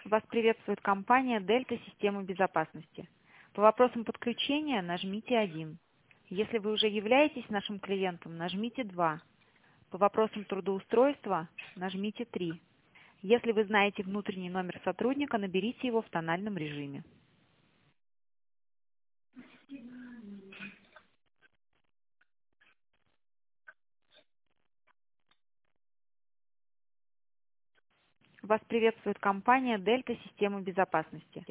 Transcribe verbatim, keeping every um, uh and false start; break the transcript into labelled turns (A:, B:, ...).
A: Вас приветствует компания Дельта Системы безопасности. По вопросам подключения нажмите один. Если вы уже являетесь нашим клиентом, нажмите два. По вопросам трудоустройства нажмите три. Если вы знаете внутренний номер сотрудника, наберите его в тональном режиме. Вас приветствует компания Дельта Системы безопасности.